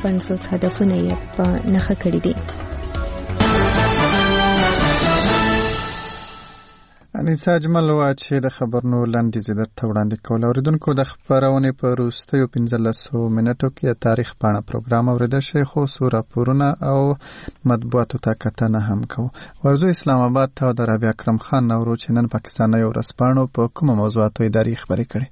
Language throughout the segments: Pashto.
250 هدفونه یې په نښه کړي دي. انیسا اجمل وا چې د خبرونو لاندې زیات وړاندې کول. اوریدونکو د خبرونه په وروستیو 15 منټو کې د تاریخ پاڼه پروګرام اوریدل شي، خو راپورونه او مطبوعاتو ته کتنه هم کوو. ورزو اسلام آباد ته د ربیع اکرم خان نورو چې نن پاکستان یو ورځپاڼو په کومه موضوعاتو اداري خبرې کړي.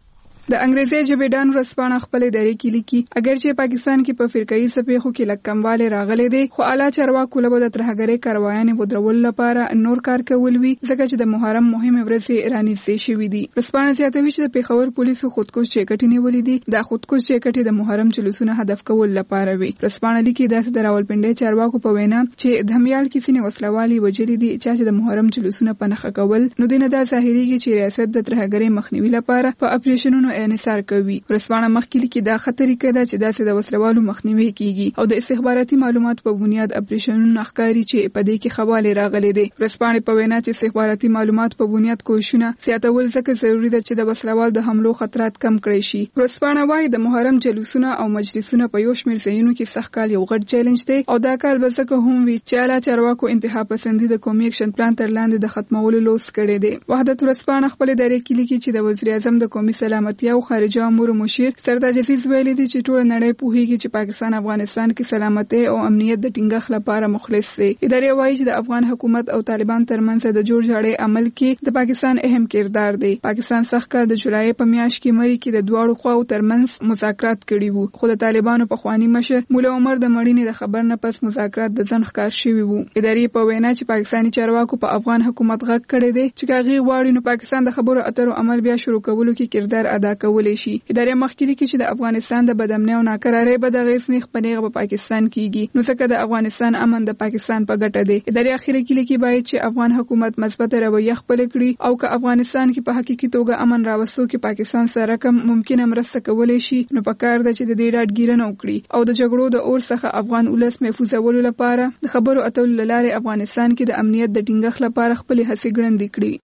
د انګریزي ژبې ډان ورځپاڼه خپل ادارې کې لیکي اگر چې پاکستان کې په فرقایي سپېخو کې لکمواله راغلي دي، خو اعلی چارواکو له د ترهګرۍ کاروایانې بدرول لپاره نور کار کول وی، ځکه چې د محرم مهمه ورځ رانیسي شوې دي. ورځپاڼه زیاتوي چې د پیښور پولیسو خودکش چېکټې نیولې دي. د خودکش چېکټې د محرم جلوسونه هدف کول لپاره وی. ورځپاڼه لیکي داسې د راولپنډي چارواکو په وینا چې د همیال کې سینې وسلوالي وجلي دي چې د محرم جلوسونه په نخښه کول، نو دینه دا ظاهريږي چې ریاست د ترهګرۍ مخنیوي لپاره په اپریشنونو انحصار کوي. ورځپاڼه مخکې کې دا خطرې کده چې داسې د وسلوالو مخنیوي کیږي او د استخباراتي معلوماتو په بنیاد اپریشنونو ښکاری چې په دې کې خواله راغلي دي. ورځپاڼه په وینا چې استخباراتي معلوماتو په بنیاد کوښښونه زیاتول ځکه ضروری ده چې د وسلوال د حملو خطرات کم کړي شي. ورځپاڼه وايي د محرم جلوسونه او مجلسونه په یو شمېر ځایونو کې سخت کال یو غټ چیلنج دی او دا کال به ځکه هم وی چې اعلی چارواکو انتها پسندي د قومي اکشن پلان تر لاندې د ختمولو لوس کړي دي. وحدت ورځپاڼه خپل ادارې کې لیکي چې د وزیر اعظم د قومي سلامتیا او خارجه امور مشیر سردار عزیز ویلي دي چې ټول نړۍ پوهیږي چې پاکستان افغانستان کې سلامتي او امنیت د ټینګښت لپاره مخلص دی. ادارې وایي چې د افغان حکومت او طالبان ترمنځ د جوړ جاړي عمل کې د پاکستان اهم کردار دی. پاکستان سخت کال د جولای په میاشت کې مری کې د دواړو خواو ترمنځ مذاکرات کړي وو، خو د طالبانو په خواني مشر مولا عمر د مړینې د خبر نه پس مذاکرات د ځن ښکار شوي وو. ادارې په وینا چې پاکستاني چارواکو په افغان حکومت غږ کړی دی چې هغه غواړي نو پاکستان د خبرو اترو عمل بیا شروع کولو کې کردار ادا کولی شي. ادارې مخکې لیکي چې د افغانستان د بدامنۍ او ناکرارۍ به د غیس نیخ پنیغه په پاکستان کېږي، نو ځکه د افغانستان امن د پاکستان په ګټه دی. ادارې اخیری کې لیکي باید چې افغان حکومت مثبت رویه خپل کړي او که افغانستان کې په حقیقي توګه امن راوستو کې پاکستان سره کوم ممکنه مرسته کولای شي، نو پکار ده چې د دې ډاډګیرنه وکړي او د جګړو د اور څخه افغان ولس محفوظولو لپاره د خبرو اترو لارې افغانستان کې د امنیت د ټینګښت لپاره خپل هڅې ګړندې کړي.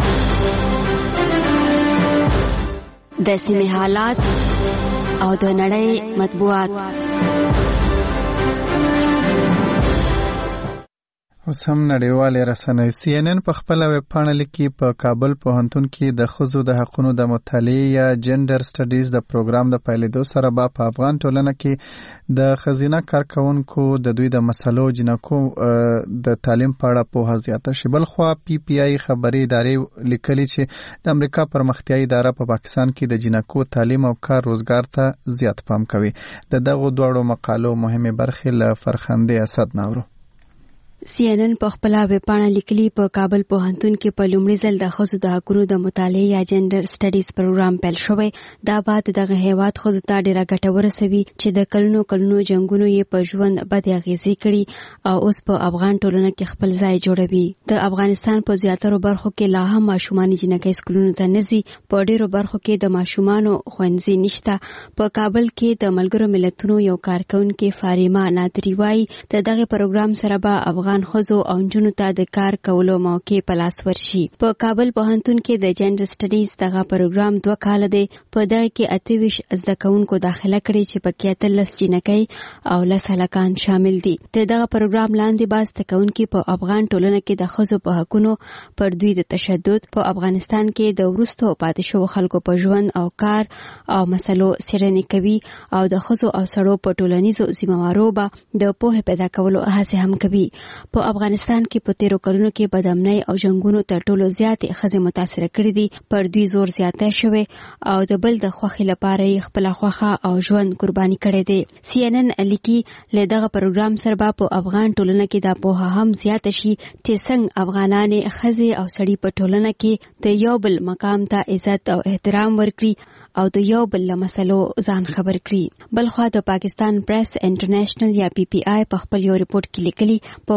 د سیمې حالات او د نړۍ مطبوعات. اوس هم نړیوالې رسنۍ CNN په خپل ویبپاڼه لیکي په کابل پوهنتون کې د ښځو د حقوقو د مطالعې یا جنډر سټډیز د پروګرام د پیلېدو سره به په افغان ټولنه کې د ښځینه کارکونکو د دوی د مسلو جنکو د تعلیم په اړه پوهه زیاته شي. بلخوا PPI خبري ادارې لیکلي چې د امریکا پرمختیایي اداره په پاکستان کې د جنکو تعلیم او کار روزګار ته زیات پام کوي. د دغو دواړو مقالو مهمه برخې له فرخنده اسد نورو. CNN په خپل ویبپاڼه لیکلي په کابل پوهنتون کې په لومړي ځل د ښځو د حقوقو د مطالعې یا جنډر سټډیز پروګرام پیل شوی. دا بعد دغه هیواد ښځو ته ډیره ګټه ورسوي چې د کلونو جنگونو یې په ژوند بد اغیزې کړي او اوس په افغان ټولنه کې خپل ځای جوړوي. د افغانستان په زیاترو برخو کې لا هم ماشومان جنکۍ سکولونو ته نه ځي. په ډیرو برخو کې د ماشومانو ښوونځي نشته. په کابل کې د ملګرو ملتونو یو کارکونکي فاریما نادری وايي د دغه پروګرام سره به افغان ښځو او نجونو ته د کار کولو موقع په لاس ورشي. په کابل پوهنتون کې د جنډر سټډیز دغه پروګرام 2 کال دی. په دغه کې 28 زده کوونکو داخله کړي چې پکې 13 جنکۍ او 10 هلکان شامل دي. دغه پروګرام لاندې باز تکونکي په افغان ټولنه کې د ښځو په حقوقو پر دوی د تشدد په افغانستان کې د وروستو پاتې شوو خلکو په ژوند او کار او مسلو څېړنې کوي او د ښځو او سړو په ټولنیزو ذمہوارو به د پوهې پیدا کولو هڅه هم کوي. په افغانستان کې په 13 کلونو کې بدامنۍ او جنگونو تر ټولو زیاتې ښځې متاثر کړي دي. پر دوی زور زیاته شوی او د بل د خوښې لپاره یې خپل خوښه او ژوند قرباني کړي دي. CNN لیکي له دغه پروګرام سره په افغان ټولنه کې د پوهه هم زیات شي چې څنګه افغانانې ښځې او سړي په ټولنه کې د یو بل مقام ته عزت او احترام ورکړي او د یو بل مسلو ځان خبر کړي. بلخوا د پاکستان پریس انټرنیشنل یا PPI په خپل یو ریپورت کې لیکلي په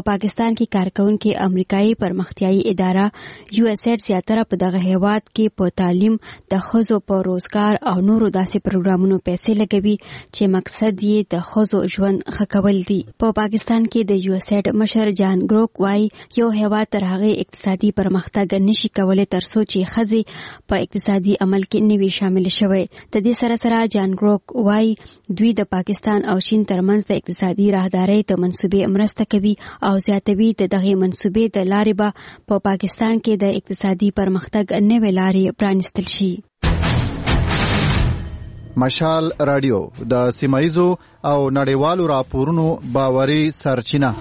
پاکستان کې کارکونکو امریکایي پرمختیایي اداره USAID زیاتره په دغه هیواد کې په تعلیم د ښځو په روزګار او نورو داسې پروګرامونو پیسې لګوي چې مقصد یې د ښځو ژوند ښه کول دي. په پاکستان کې د USAID مشر جان ګروک وايي یو هیواد تر هغه اقتصادي پرمختګ نشي کولای ترڅو چې ښځې په اقتصادي عمل کې نوي شامل شوي. د دې سره جان ګروک وايي دوی د پاکستان او چین ترمنځ د اقتصادي راهدارۍ د منصوبې مرسته کوي او زیاتوي د دغه منصوبې د لارې به په پاکستان کې د اقتصادي پرمختګ نوې لارې پرانیستل شي. مشال رادیو د سیمایزو او نړیوالو راپورونو باوري سرچینه.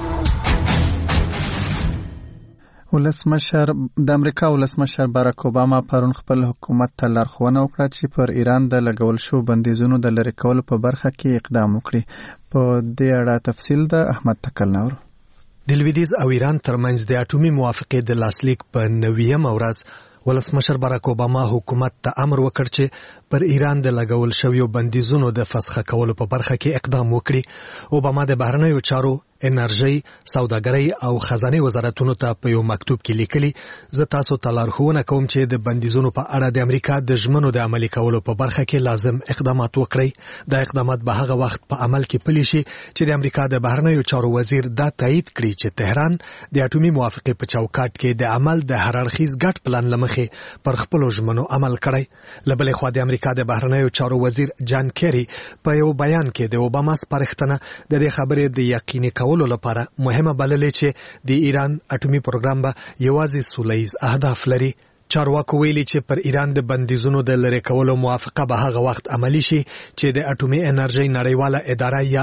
د امریکا ولسمشر باراک اوباما پرون خپل حکومت ته لارښوونه وکړه چې پر ایران د لګول شو بندیزونو د لرې کولو په برخه کې اقدام وکړي. په دې اړه تفصیل د احمد تکلنور. د لویدیځ او ایران ترمنځ د اټومي موافقې د لاسلیک په 90م ورځ ولسمشر باراک اوباما حکومت ته امر وکړ چې پر ایران د لګول شویو بندیزونو د فسخه کولو په برخه کې اقدام وکړي. اوباما د بهرنیو چارو، انرژي، سوداګرۍ او خزانه وزارتونو ته په یو مکتوب کې لیکلي زه تاسو ته لارښوونه کوم چې د بندیزونو په اړه د امریکا د ژمنو د عملي کولو په برخه کې لازم اقدامات وکړي. دا اقدامات به هغه وخت په عمل کې پلي شي چې د امریکا د بهرنیو چارو وزیر دا تایید کړي چې تهران د اټومي موافقې په چوکاټ کې د عمل د هر اړخیز ګډ پلان لمخې پر خپل ژمنو عمل کړی. لبلې خوا د امریکا د بهرنیو چارو وزیر جان کیری په یو بیان کې د اوباما سپارښتنه د دې خبرې د یقیني کولو لپاره مهمه بللې چې د ایران اټومي پروګرام به یوازې سولهییز اهداف لري. چارواکو ویلي چې پر ایران د بندیزونو د لرې کولو موافقه به هغه وخت عملی شي چې د اټومي انرژي نړیواله اداره یا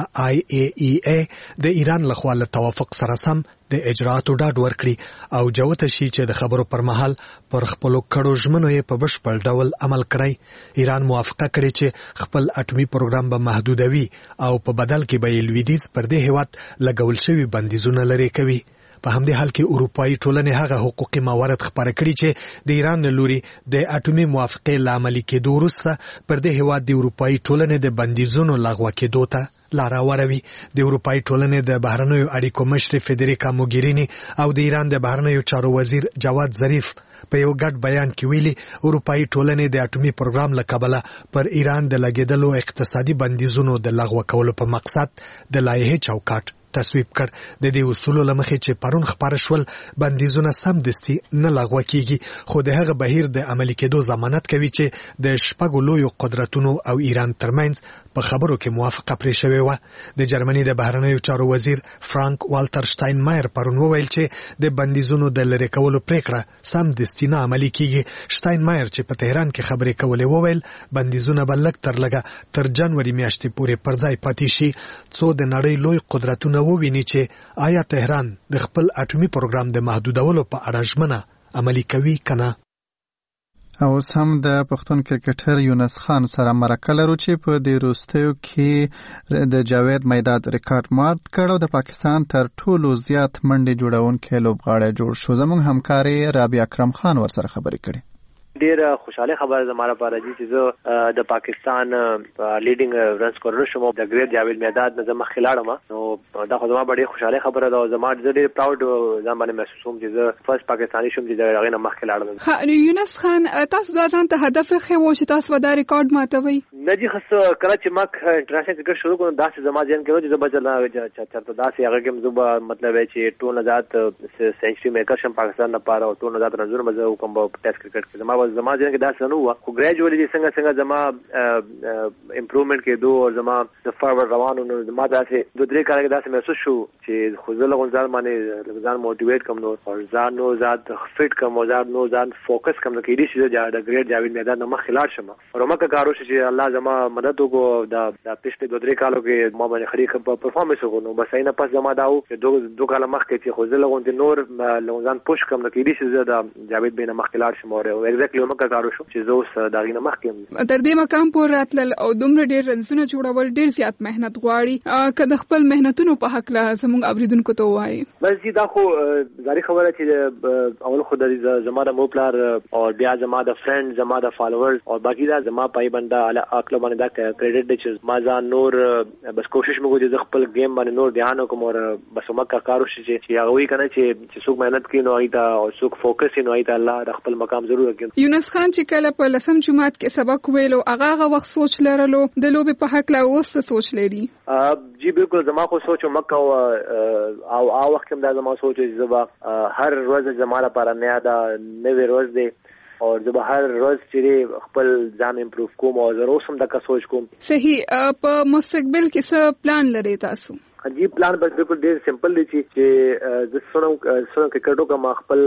IAEA د ایران لخوا له توافق سره سم د اجرااتو ډاډ ورکړي او جوته شي چې د خبرو پر مهال پر خپل کړو ژمنو یې په بشپړ ډول عمل کړی. ایران موافقه کړې چې خپل اټومي پروګرام به محدودوي او په بدل کې به لویدیځ پر دې هیواد لګول شوی بندیزونه لرې کوي. په همدې حال کې اروپایي ټولنې هغه حقوقي موارد خبره کړي چې د ایران لوري د اټومي موافقې لامل کېدو وروسته پر دې هیواد د اروپایي ټولنې د بندیزونو لغوه کېدو ته لاره وروي. د اروپایي ټولنې د بهرنیو اړیکو مشر فدریکا موګرینی او د ایران د بهرنیو چارو وزیر جواد ظریف په یو ګډ بیان کې ویلي اروپایي ټولنې د اټومي پروګرام له کبله پر ایران د لګیدلو اقتصادي بندیزونو د لغوه کولو په مقصد د لایحې چوکاټ تصویب کړ. د دې اصولو لمخې چې پرون خبر شول بندیزونه سمدستي نه لغوه کیږي خو د هغه بهیر د عملي کېدو ضمانت کوي چې د شپږو لویو قدرتونو او ایران ترمنځ په خبرو کې موافقه پرې شوې وه. د جرمني د بهرنیو چارو وزیر فرانک والټر شتاینمایر پرون وویل چې د بندیزونو د لرې کولو پریکړه سمدستي نه عملي کیږي. شتاینمایر چې په تهران کې خبرې کولې وویل بندیزونه به لږ تر لږه تر جنوري میاشتې پورې پر ځای پاتې شي څو د نړۍ لوی قدرتونه وویني چې آیا تهران د خپل اټومي پروګرام د محدودولو په اړه ژمنه عملي کوي کنه. اوس هم د پښتون کرکټر یونس خان سره مرکه لرو چې په دې وروستیو کې د جاوید میداد ریکارډ مات کړ او د پاکستان تر ټولو زیات منډې جوړونکي لوبغاړی جوړ شو. زموږ همکاري رابعه اکرم خان ورسره خبرې کړې. ډیر خوشاله خبره زموږ لپاره دي چې زه د پاکستان لیډینګ رن سکورر شوم د ګریټ جاوید میداد نه زما خلاړم نو دا خو زما ډیر خوشاله خبره ده. زما ډیر پراود ځان باندې محسوس کوم چې زه فرست پاکستاني شوم چې دا غوښنه مخ خلاړم. یونس خان تاسو ځان ته هدف خو چې تاسو ودا ریکارډ ماتوي نه دي خص کله چې مخ انټرنیشنل کرکټ شروع کوم داسې زما ځین کې چې زبر چرته داسې هغه کوم زوب مطلب چې ټول آزاد سنچري میکر شم پاکستان لپاره او ټول آزاد رنزور مزه کوم په ټیسټ کرکټ کې زما ځین کې داسې نو خو ګریجوالي څنګه زما امپروومنت کې دوه او زما د فارورډ روانو نو زما داسې دوه درې کال کې داسې محسوس شو چې خو زه له ځان باندې ځان موټیویټ کوم نو ځان نو ذات فټ کوم ځان نو ځان فوکس کوم کې دي چې د ګریټ جاوید میدان نو مخ خلاړ شم او مکه کارو چې الله زما مدد وکړو د پښتې دوه درې کالو کې ما باندې خري پرفارمنس وکړو بس اینه پس زما داو چې دوه کال مخ کې چې خو زه له نور ځان پوش کوم کې دي چې د جاوید بینه مخ خلاړ شم او شکل ومکه کارو شو چې زه اوس دا غینه مخکې تر دې مقام پورې راتلل او دومره ډېر رنزونه جوړول ډېر زیات مهنت غواړي که د خپل مهنتونو په حق له زموږ اوریدونکو ته وایي. بس دا خو ظاهري خبره چې اول خو د زما د موپلار او بیا زما د فرند زما د فالوورز او باقي دا زما پای بنده علی عقل باندې دا کریډټ دی چې ما ځان نور بس کوشش مګو چې خپل گیم باندې نور دھیان وکم او بس مکه کارو شي چې هغه وی کنه چې څوک مهنت کوي نو ایته او څوک فوکس نو ایته الله د خپل مقام ضرور کوي. یونس خان چې کله په لسم جماعت کې سبق ویلو هغه وخت سوچ لرلو د لوبې په حق لا اوس سوچ لري؟ جی بالکل زما خو سوچ مکه او وخت هم دا زما سوچ چې زما هر ورځ زما لپاره نه دا نوې ورځ دی او زه به هر ورځ چې خپل ځان امپروف کوم او زه اوس هم دا سوچ کوم. صحیح. په مستقبل کې څه پلان لري تاسو؟ جی پلان بس بالکل ډیر سمپل دی چې د سونو کرکټو کوم خپل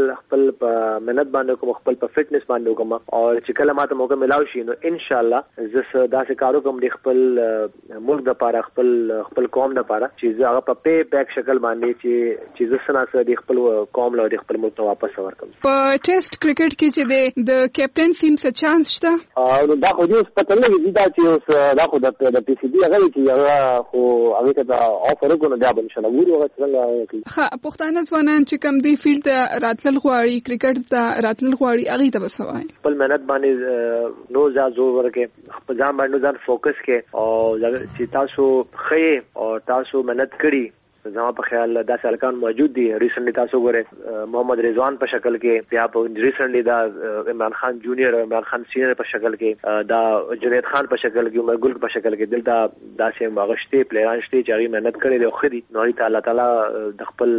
مهنت باندې کوم خپل په فټنس باندې کوم او چې کله ماته موقع ملاوي شي نو ان شاء الله زه داسې کارو کوم د خپل ملک د لپاره خپل قوم د لپاره چې زه هغه په پی بیک شکل باندې چې زه سره د خپل قوم له خپل ملک ته واپس ورکم. په ټیسټ کرکټ کې چې د کیپټن سیم څه چانس شته؟ نو دا خو دې پته نه وي دا چې دا خو د پی سی بي هغه چې هغه خو هغه ته ورکونه دا به ان شاء الله ګورو هغه څنګه. ها پښتانه ځوانان چې کم دی فیلډ ته راتلل غواړي کرکټ ته راتلل غواړي هغه ته وسوای خپل مهنت باندې نو زور ورکه خپل ځان باندې ځان فوکس کې او چې تاسو خې او تاسو مهنت کړی زما په خیال دا سالکان موجود دي. ریسنټلی تاسو ګوره محمد رضوان په شکل کې بیا په ریسنټلی دا عمران خان جونیئر عمران خان سینیئر په شکل کې دا جنید خان په شکل کې عمر ګل په شکل کې دلته دا چې مغشته پلیران شته چې هغه مهنت کړي دی او خري نو الله تعالی د خپل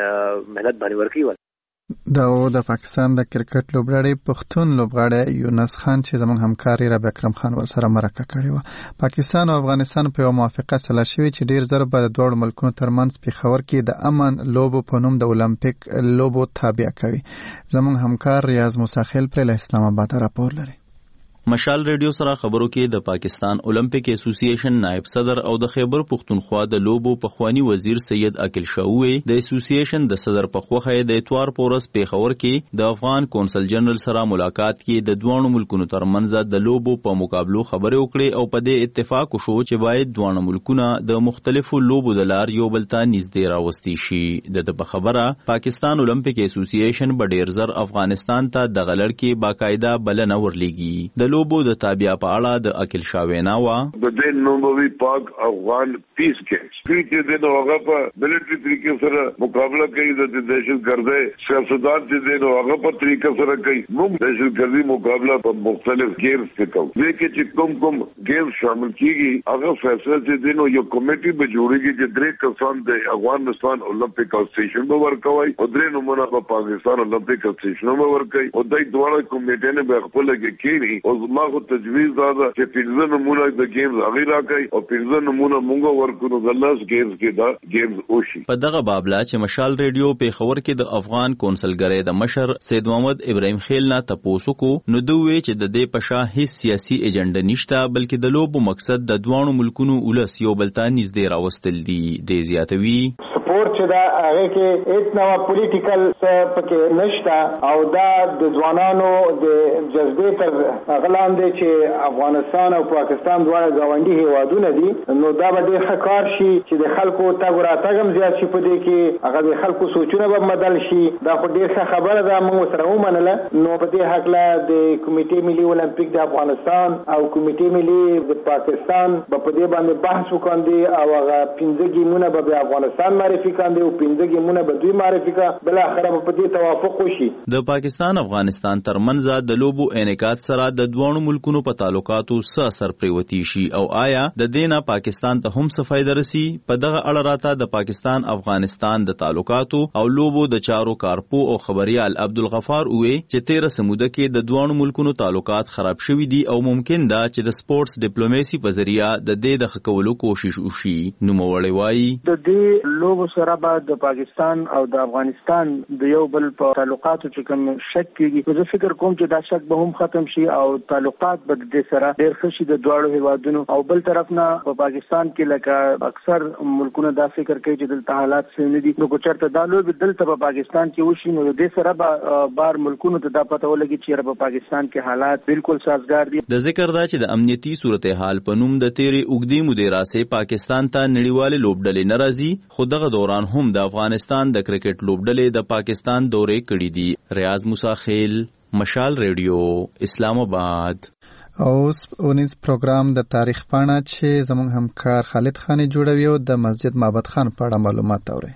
مهنت باندې ورکړي. دا د پاکستان د کرکټ لوبغاړي پښتون لوبغاړي یونس خان چې زموږ همکاري ربی اکرم خان ورسره مرکه کړې و. پاکستان او افغانستان په یو موافقه سره شوی چې ډیر زر به د دوه ملکونو ترمنځ پیښور کې د امن لوبو په نوم د اولمپیک لوبو تابع کوي. زموږ همکار ریاض مساخیل پر اسلام آباد راپور لري. مشال ریډیو سره خبرو کې د پاکستان اولمپیک اسوسییشن نائب صدر او د خیبر پختونخوا د لوبو پخوانی وزیر سید عاقل شاوی د اسوسییشن د صدر په خوخه د اتوار پورس پیښور کې د افغان کونسل جنرال سره ملاقات کې د دوه ملکونو ترمنځ د لوبو په مقابلو خبرې وکړې او په دې اتفاق وشو چې باید دوه ملکونه د مختلفو لوبو د لار یو بل ته نږدې راوستي شي. د خبره پاکستان اولمپیک اسوسییشن به ډیر زر افغانستان ته د غلړ کې باقاعده بلنه ورلېږي. لوبو د تابع په اړه د عاقل شاوینا وا د دې نوموي پاک افغان پیس کې چې د هغه په ملټری طریقې سره مقابله کوي د دهشتګردۍ سیاستدان چې د هغه په طریقې سره کوي موږ دهشتګردي مقابله په مختلف گیمز کې کوو. دغه چې کوم گیم شامل کیږي هغه فیصله چې د یو کمیټي به جوړیږي چې درې کسان د افغانستان اولمپیک اسوسییشن به ورکوي او درې نمونه په پاکستان اولمپیک اسوسییشن به ورکوي او دای دواړه کمیټې نه به خپل کې کېږي او ما خو تجویز دا چې پنځه نمونه د گیمز هغه راکړي او پنځه نمونه مونږ ورکو د لاس گیمز کې دا گیمز وشي. په دغه بابلا چې مشال ریډیو په خبر کې د افغان کونسلګری د مشر سید محمد ابراهیم خیل نه تاسو کو نو دوی چې د دې پشا هیڅ سیاسي ایجنډا نشته بلکې د لوبو مقصد د دوه ملکونو ولس یو بل ته نږدې راوستل دي. د زیاتوي سپورت چې دا هغه کې هیڅ نوع پولیټیکل څه پکې نشته او دا د ځوانانو د جذبې تر غلان دی چې افغانستان او پاکستان دواړه ګاونډي هیوادونه دي نو دا به ډېر ښه کار شي چې د خلکو تګ راتګ هم زیات شي په دې کې هغه د خلکو سوچونه به بدل شي. دا خو ډېر ښه خبره ده موږ سره ومنله. نو په دې هکله د کمیټې ملي اولمپیک د افغانستان او کمیټې ملي د پاکستان به په دې باندې بحث وکړي او هغه 15 ګیمونه به د افغانستان معرفي کړي او 15 ګیمونه به دوی معرفي کړي بل اخره په دې توافق وشي. د پاکستان افغانستان ترمنځ د لوبو انعکاس سره د دوه ملکونو په تعلقاتو څه اثر پریوتی شي او آیا د دینه پاکستان ته هم څه فائدہ رسی؟ په دغه اړه راته د پاکستان افغانستان د تعلقاتو او لوبو د چارو کارپو او خبريال عبدالغفار وې چې 13 سموده کې د دوه ملکونو تعلقات خراب شوي دي او ممکن ده چې د سپورتس ډیپلوماسي په ذریعہ د دې د خکولو کوشش وشي. نو موړی وایي د دې لوبو سره به د پاکستان او د افغانستان د یو بل په تعلقاتو چې کوم شک کیږي، زه فکر کوم چې دا شک به هم ختم شي او تعلقات به د سره ډېر ښه شي د دواړو هیوادونو. او بل طرف نه په پاکستان کې لکه اکثر ملکونه دا فکر کوي چې دلته حالات سم نه دي، نو کو چرته دا لوبې دلته په پاکستان کې وشي نو د سره به بار ملکونو ته دا پته ولګي چې په پاکستان کې حالات بالکل سازگار دي. د ذکر دا چې د امنیتي صورتحال په نوم د تیرې اوږدې مودې راسې پاکستان ته نړیوالې لوبډلې نه راځي، خو دغه دوران هم د افغانستان د کرکټ لوبډلې د پاکستان دورې کړې دي. ریاض موسی خیل، مشال ریډیو، اسلام آباد. اوس اونیز پروګرام د تاریخ پاڼه چې زموږ همکار خالد خانی جوړوي او د مسجد معبد خان په اړه معلومات اوري.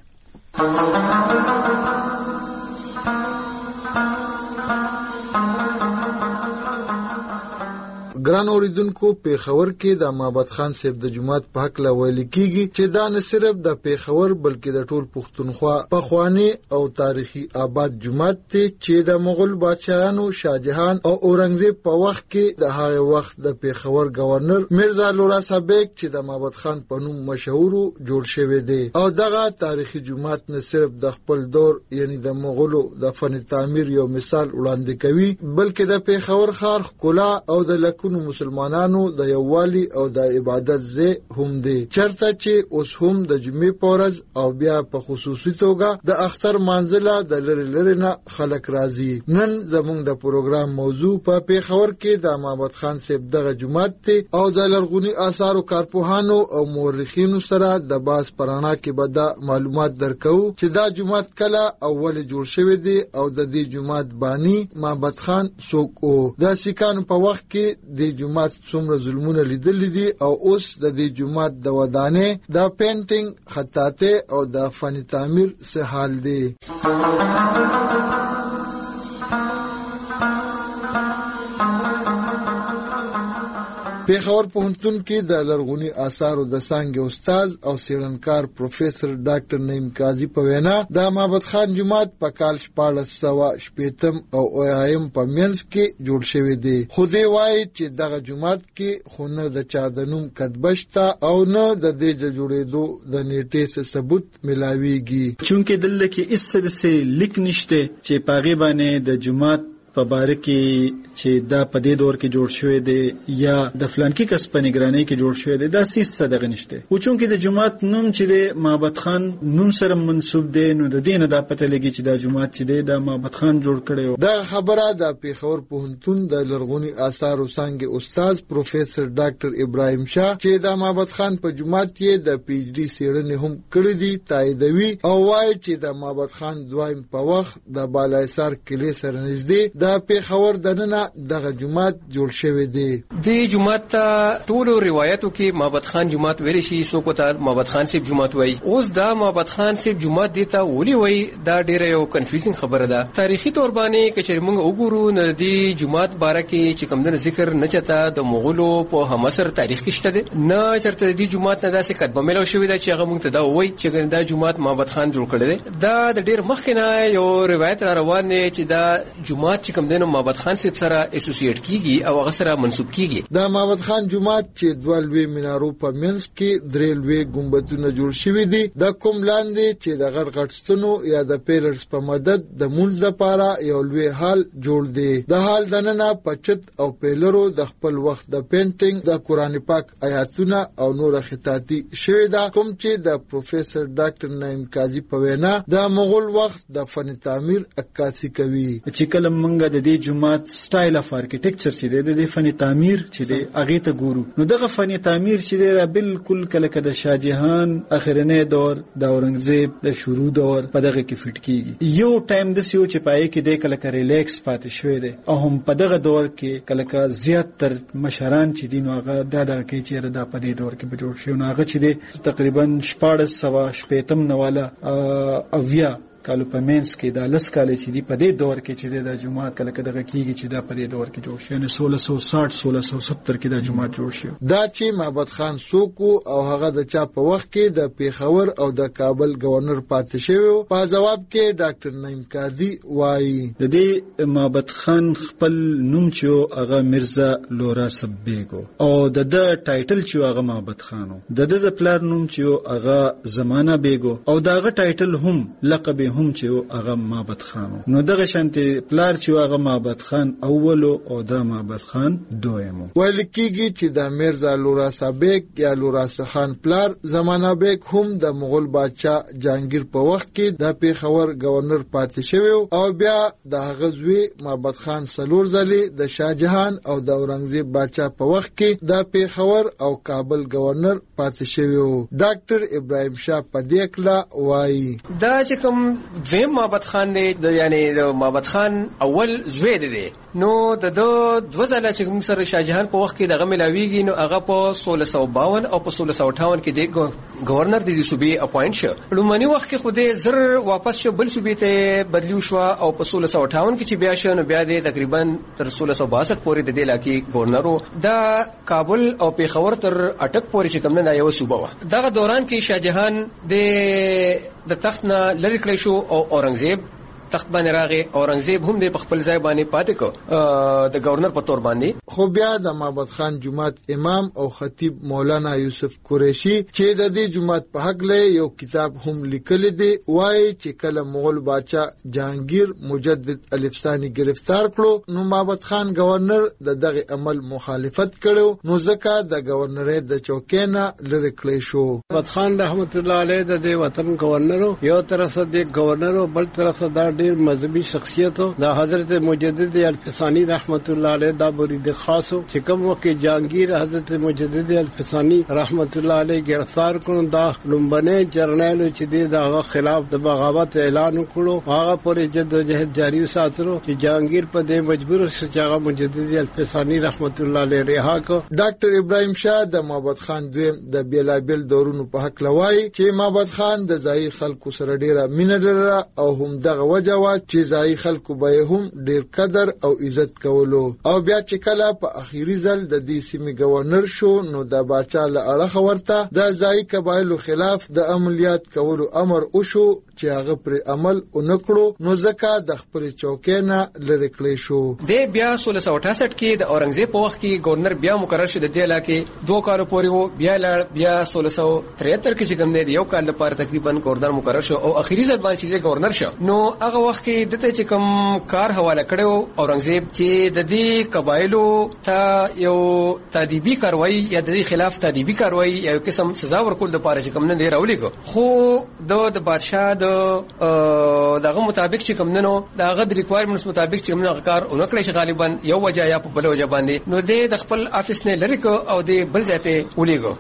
ګران اوریدونکو، پیښور کې د معبد خان صاحب د جماعت په حق لا ویل کیږي چې دا نه صرف د پیښور بلکې د ټول پښتونخوا پخوانی او تاریخي آباد جماعت ته چې د مغول بادشاہانو شاهجهان او اورنګزیب په وخت کې د هغه وخت د پیښور گورنر میرزا لورا صابک چې د معبد خان په نوم مشهور جوړ شوی دی. او دغه تاریخي جماعت نه صرف د خپل دور یعنی د مغولو د فن تعمیر یو مثال وړاندې کوي، بلکې د پیښور ښار ښکلا او د لکونو مسلمانانو د یووالي او د عبادت ځای هم دی، چرته چې اوس هم د جمعې په ورځ او بیا په خصوصي توګه د اختر منځله د لری لری نه خلک راځي. نن زموږ د پروګرام موضوع په پیښور کې د معبد خان صاحب دغه جماعت ته او د لرغوني آثارو کارپوهانو او مورخینو سره د باز پرانا کې به دا معلومات درکو چې دا جماعت کله اول جوړ شوی دی او د دې جماعت بانی معبد خان څوک او د سیکانو په وخت کې د جماعت څومره ظلمونه لیدل دي او اوس د دې جماعت د ودانې د پینټینګ خطاطه او د فن تعمیر څه حال دی. پیښور پوهنتون کې د لرغوني آثارو د څانګې استاد او څېړنکار پروفیسور ډاکټر نعیم قاضي په وینا د معبد خان جومات په کال 1480 او 80 په منځ کې جوړ شوی دی، خو دی وایي چې دغه جومات کې خو نه د چا د نوم کتبه شته او نه د دې د جوړېدو د نیټې څه ثبوت ملاویږي، چونکه دلته کې اس څه لیک نشته چې پاغي باندې د جومات په باره کې چې دا په دې دور کې جوړ شوی دی یا د فلانکی کس په نگرانی کې جوړ شوی دی، دا سیس صدقه نشته. او چونکه د جماعت نوم چې دی معبد خان نوم سره منسوب دی، نو د دې نه دا پته لګي چې دا جماعت چې دی دا معبد خان جوړ کړی. دا خبره د پیښور پوهنتون د لرغوني آثارو څانګې استاد پروفیسور ډاکټر ابراهیم شاه چې د معبد خان په جماعت کې د پی ایچ ډي څېړنې هم کړې دي تاییدوي او وایي چې د معبد خان دویم په وخت د بالایسار کلی سره نږدې د پیښور دننه دغه جماعت جوړ شوی دی. د جماعت ټول روایتو کې معبد خان جماعت ویل شي، څوک ته معبد خان صاحب جماعت وایي. اوس دا معبد خان صاحب جماعت دیتا ولي وایي دا ډیره یو کنفیوزینګ خبره ده. تاریخي تور باندې کچې موږ وګورو نه د جماعت باره کې چې کوم د ذکر نه چتا د مغولو په همسر تاریخ کې شته دي، نه چرته د جماعت نه داسې کتبه ملو شوی ده چې هغه موږ ته دا وایي چې دا جماعت معبد خان جوړ کړی دی. دا د ډیر مخکې نه یو روایت روان دی چې دا جماعت چې کوم دنه معبد خان صاحب سره اسوسییټ کیږي او هغه سره منسوب کیږي. د معبد خان جماعت چې دوه لوی مینارو په منځ کې درې لوی ګمبدونه جوړ شوي دي، د کوم لاندې چې د غټ غټ ستنو یا د پیلرز په مدد د مونځ لپاره یو لوی هال جوړ دی. د هال دننه پچت او پیلرو د خپل وخت د پینټینګ د قرآن پاک آیاتونه او نور خطاطي شوی ده، کوم چې د پروفیسور ډاکټر نعیم قاضي په وینا د مغول وخت د فن تعمیر عکاسي کوي. چې کله موږ د دې جماعت سټایل اف ارکیټیکچر چې د فن تعمیر چې دی هغه ته ګورو، نو دغه فن تعمیر چې دی بالکل کله د شاهجهان اخرنه دور د اورنګزیب د شروع دور په دغه کې فټ کیږي. یو ټایم د سیو چې پای کې د کله ریلیکس پاتې شوی دی او هم په دغه دور کې کله زیات تر مشران چې دین هغه دغه کې چې د په دې دور کې به جوړ شي، نو هغه چې دی تقریبا 1480 نواله اویا کالو په مینس کې دا لس کال چې دی په دې دور کې چې د جماعت کله کده کېږي چې دا په دې دور کې جوړ شي، یعنی 1660 1670 کې دا جماعت جوړ شي. دا چې معبد خان سوکو او هغه د چا په وخت کې د پیښور او د کابل گورنر پاتې شوی. په جواب کې ډاکټر نعیم قاضي وایي د دې معبد خان خپل نوم چې هغه مرزا لورا سبېګو او د ټایټل چې هغه معبد خانو، د پلار نوم چې هغه زمانہ بیګو او داغه ټایټل هم لقب هم چې هغه معبد خانو. نو دغه شانتي پلار چې هغه معبد خان اولو او دا معبد خان دویمو. ویل کېږي چې د میرزا لورا سبېګ یا لورا خان پلار زمانہ بیګ هم د مغول بادشاہ جهانگیر په وخت کې د پیښور گورنر پاتې شوی او بیا د هغه زوی معبد خان سلور ځلې د شاهجهان او د اورنګزیب بادشاہ په وخت کې د پیښور او کابل گورنر پاتې شوی. ډاکټر ابراهیم شاه پدیکلا وایي دا چې کوم دویم معبد خان دی، یعنی د معبد خان اول زوی دی، نو د دوه ځله چې موږ سره شاهجهان په وخت کې دغه ملاویږي، نو هغه په 1652 او په 1658 کې د گورنر د صوبې اپاینټ شو. لومړنی وخت کې خو دې زر واپس شو بل صوبې ته بدلیو شو او په 1658 کې چې بیا شو، نو بیا دې تقریبا تر 1662 پورې د دې علاقې گورنرو د کابل او پیښور تر اټک پورې چې کوم نه یو صوبه و. دغه دوران کې شاهجهان د تخت نه لری کړی شو او اورنګزیب تخت باندې راغی. اورنګزیب هم د خپل ځای باندې پاتې کو د گورنر په تور باندې. خو بیا د معبد خان جماعت امام او خطیب مولانا یوسف قریشی چې د دې جماعت په حق له یو کتاب هم لیکل دی، وایي چې کله مغول بادشاہ جهانگیر مجدد الف ثانی گرفتار کړو، نو معبد خان گورنر دغه عمل مخالفت کړو، نو ځکه د گورنر د چوکۍ نه لری کړی شو. معبد خان رحمت الله علیه د دې وطن گورنر یو طرف د گورنر بل طرف د ډیر مذهبي شخصیتو د حضرت مجدد الفسانی رحمت الله علیه دا مرید خاصو چې کوم وخت جهانگیر حضرت مجدد الفسانی رحمت الله علیه گرفتار کړو، دا لومبنه جرنیل چې دغه خلاف د بغاوت اعلان وکړو، هغه پرې جدوجہد جاری وساتلو چې جهانگیر په دې مجبور شو چې هغه مجدد الفسانی رحمت الله علیه رها کړ. ډاکټر ابراهیم شاه د معبد خان دویم د بیلابل دورونو په حق لوي چې معبد خان د ځای خلکو سره ډیره مینه لرله او هم دغه جواب چې ځای خلکو به هم ډیر قدر او عزت کولو. او بیا چې کله په اخیری ځل د دې سیمې گورنر شو، نو د باچا له اړخ ورته د ځای قبایلو خلاف د عملیات کولو امر وشو چې هغه پر عمل ونکړو، نو ځکه د خپل چوکۍ نه لری کړی شو. د بیا 1668 کې د اورنګزیب په وخت کې گورنر بیا مقرر شو د دې علاقې 2 کال پورې وو، بیا 1673 کې چې کوم دی یو کال لپاره تقریبا گورنر مقرر شو او اخیری ځل باندې گورنر شو. نو هغه وخت کې دته چې کوم کار حواله کړو اورنګزیب چې د دې قبایلو ته یو تادیبی کاروایی یا د دې خلاف تادیبی کاروایی یا قسم سزا ورکول د پاره چې کوم نه دی راولې کو، خو د بادشاہ دغه مطابق چې کوم نو دغه د ریکوایرمنټس مطابق چې کوم نه کار اونکړي چې غالبا یو وجه یا په بل وجه باندې، نو د خپل افیس نه لری کو او د بل ځای ته ولېګو.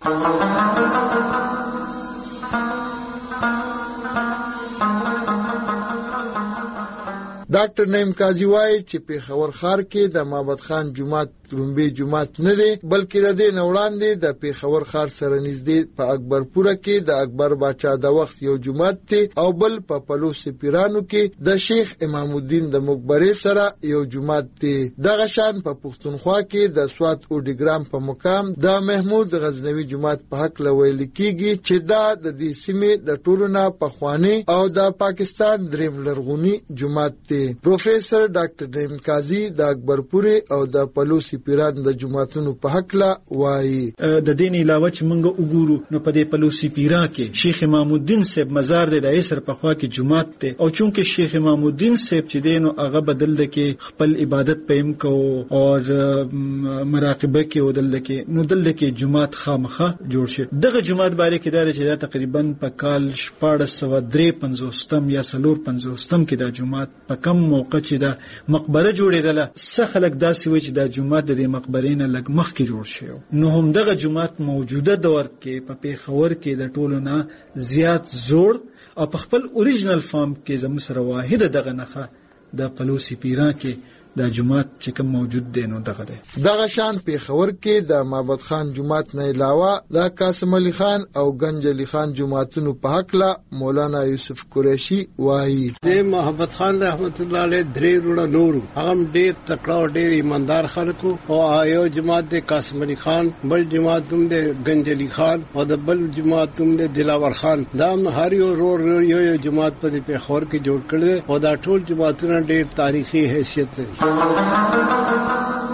ډاکټر نعیم قاضي وایي چې پیښور ښار کې د معبد خان جماعت لومبي جماعت نه دی، بلکې د دې وړاندې د پیښور ښار سره نږدې په اکبرپوره کې د اکبر باچا د وخت یو جماعت دی او بل په پلوس پیرانو کې د شیخ امام الدین د مقبره سره یو جماعت دی. دغه شان په پښتونخوا کې د سوات او ډیګرام په مقام د محمود غزنوي جماعت په حق لویل کېږي چې دا د دې سیمې د ټولو نه پخوانی او د پاکستان دریم لرغونی جماعت دی. پروفیسر ډاکټر نعیم قاضي د اکبرپوري او د پلوس پیران د جماعتونو په حق لا وایي د دین علاوه چې موږ وګورو نو په دې پلوسی پیرا کې شیخ امام الدین صاحب مزار د ایسر په خوا کې جماعت ته، او چونکه شیخ امام الدین صاحب چې دینو هغه بدل د کې خپل عبادت پېم کو او مراقبه کې او دل کې نو دل کې جماعت خامخه جوړ شي. دغه جماعت باندې کې دا چې دا تقریبا په کال 1453 یا 450 کې دا جماعت په کم موقع چې دا مقبره جوړېدله څه خلک داسې وي چې دا جماعت د مقبرې نه لږ مخکې جوړ شي. نو هم دغه جماعت موجوده دور کې په پیښور کې د ټولو نه زیات زوړ او په خپل اوریجنل فارم کې زموږ سره واحده دغه نخه د پلوسی پیران کې دا جماعت چې کوم موجود دی نو دغه دی. دغه شان پیښور کې د معبد خان جماعت نه علاوه د قاسم علي خان او گنج علي خان جماعتونو په حق لا مولانا یوسف قریشی وایي د محمد خان رحمت الله علیه درې روړه نورو هغه ډېر تکړه او ډېر ایماندار خلکو او یو جماعت د قاسم علي خان، بل جماعت هم د گنج علي خان او د بل جماعت هم د دلاور خان. دا هر یو یو جماعت په پیښور کې جوړ کړل او دا ټول جماعتونه ډېر تاریخي حیثیت لري.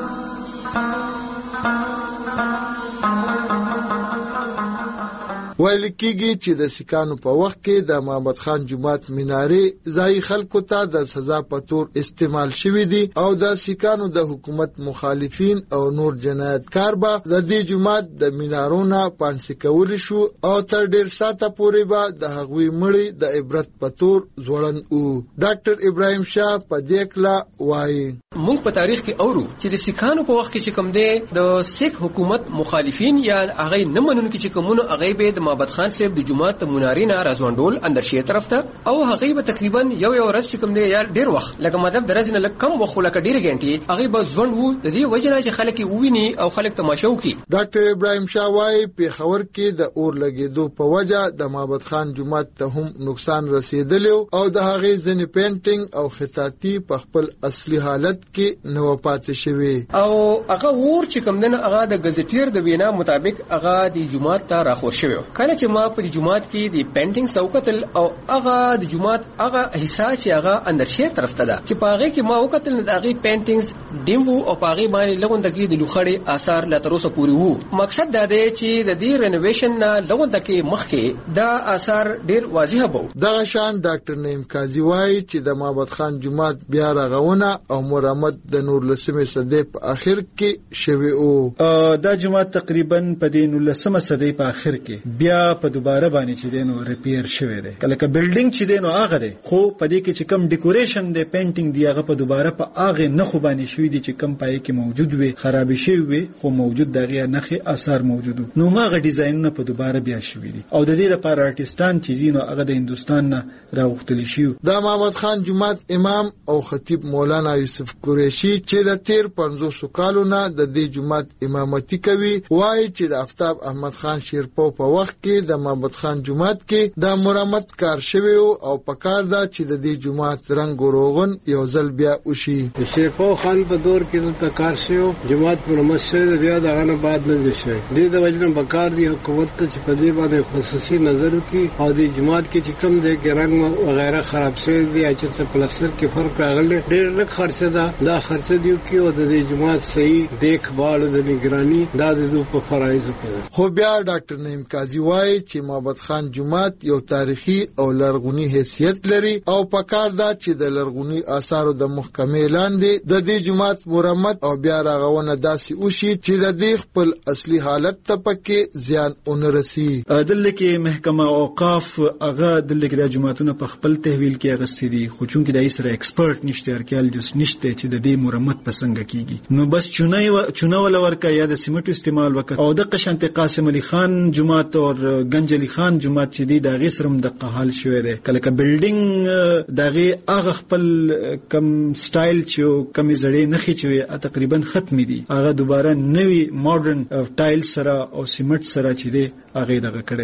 ویل کېږي چې د سیکانو په وخت کې د محمد خان جماعت مینارې ځای خلکو ته د سزا په تور استعمال شوی دي او د سیکانو د حکومت مخالفین او نور جنایتکار به د دې جماعت د مینارونو پانسي کولی شو او تر ډیر ساته پورې به د هغوی مړي د عبرت په تور ځوړند وو. ډاکټر ابراهیم شاه په دې کلا وایي موږ په تاریخ کې اورو چې د سیکانو په وخت کې چې کوم دی د سیک حکومت مخالفین یا هغه نه منونکي چې کومونو هغه به د محمد خان صاحب د جماعت منارینه راځوندول اندر شي طرف ته او هغه به تقریبا یو ورځ چې کوم دی یا ډیر وخت لکه مطلب درځنه لکه کم وخت لکه ډیر غنټي هغه به ځوند وو د دې وجنه چې خلک وویني او خلک تماشا وکړي. ډاکټر ابراهیم شاه وايي پیښور کې د اور لګیدو په وجه د محمد خان جماعت ته هم نقصان رسیدلی او د هغه ځنې پینټینګ او خطاطي په خپل اصلي حالت کې نو پاتې شوی او هغه ور چې کوم دنه هغه د غزټیر د وینا مطابق هغه د جماعت ته راخور شوی. کله چې ما په جماعت کې د پینټینګ سوکتل او هغه د جماعت هغه حصہ چې هغه اندر شهر طرف ته ده چې پاغه کې ما وکتل د هغه پینټینګز ډیمو او پاغه باندې لغون دکی د لوخړې آثار لا تر اوسه پوری وو. مقصد دا دی چې د دې رینوویشن نه لغون دکی مخکې دا آثار ډیر واضح وو. دغه شان ډاکټر نعیم قاضي وایي چې د محمد خان جماعت بیا رغونه او مرمت د نور لسمه صدې په اخر کې شوی او دا جماعت تقریبا په دې نور لسمه صدې په اخر کې بیا په دوباره باندې چې دینو ریپیر شوی دی. کله ک بلډینګ چې دینو هغه دی خو په دې کې چې کم ډیکوریشن دی پینټینګ دی هغه په دوباره په هغه نخو باندې شوی دی چې کم پای کې موجود وي خراب شوی وي خو موجود دغه نخي آثار موجود نو هغه ډیزاین نه په دوباره بیا شوی دی او د دې لپاره آرټستان چې دینو هغه د هندستان نه راوختلی شي. د محمد خان جماعت امام او خطیب مولانا یوسف قریشی چې د تیر 500 کالو نه د دې جماعت امامتي کوي وایي چې د آفتاب احمد خان شیرپو په وخت کې د محمد خان جماعت کې د مرمت کار شوی او پکار دا چې د دې جماعت رنگ او روغن یو ځل بیا وشي. شیرپو خان په دور کې د کار شوی جماعت مرمت شوی بیا دغه نه بعد نه شي. د وجنه بکار دی حکومت ته چې په دې باندې خصوصي نظر وکړي او د جماعت کې چې کم دی رنگ وغیرہ خراب شوی دی چې پلستر کې فرق راغلی ډېر لږ خرچه ده دا خرچه دیو کې او د جماعت صحیح دیکھبھال د نگرانی دا د په فرایض کې. خو بیا ډاکټر نعیم قاضي وایي چې محمد خان جماعت یو تاریخي او لرغونی حیثیت لري او پکار دا چې د لرغونی آثارو د محکمې لاندې د دې جماعت مرمت او بیا رغونه داسې وشي چې د دې خپل اصلي حالت ته پکې زیان ونرسي. دلته کې محکمه اوقاف هغه دلته کې د جماعتونو په خپل تحویل کې اغستې دي خو چونکې د ایسره ایکسپرت نشته ارکیالوجست نشته چې د دې مرمت په څنګه کیږي نو بس چونه ولا ورکا یا د سیمټو استعمال وکړ او د قشنت قاسم علي خان جماعت او گنج علي خان جماعت چې دی د غیسرم د قحال شوې ده کله ک بلډینګ دغه هغه خپل کم سټایل چې کم زړې نخي چې تقریبا ختم دي هغه دوباره نوی ماډرن ټایل سره او سیمټ سره چې دی هغه دغه کړی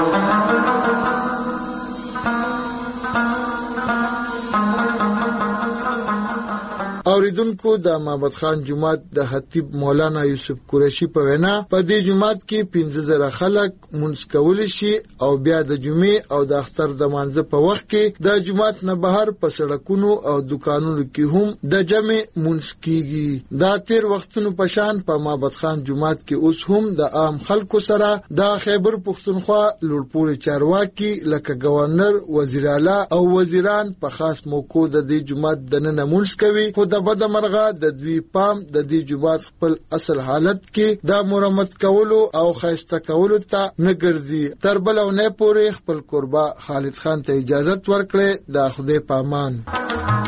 دی. اوریدونکو د محمد خان جماعت د خطیب مولانا یوسف قریشی په وینا په دې جماعت کې 15000 خلک منځ کول شي او بیا د جمعې او د اختر د مانځه په وخت کې د جماعت نه بهر په سړکونو او دکانونو کې هم د جمع منځ کیږي. دا تیر وختونو په شان په محمد خان جماعت کې اوس هم د عام خلکو سره د خیبر پښتونخوا لوړپوړي چارواکي لکه گورنر وزیر اعلی او وزیران په خاص موقع د دې جماعت د نن منځ کوي خو د بد مرغه د دوی پام د دې جماعت خپل اصل حالت کې د مرمت کولو او خیسته کولو ته نه ګرځي. تر بل او نه پورې خپل قربا خالد خان ته اجازه ورکړي. د خدای پامان.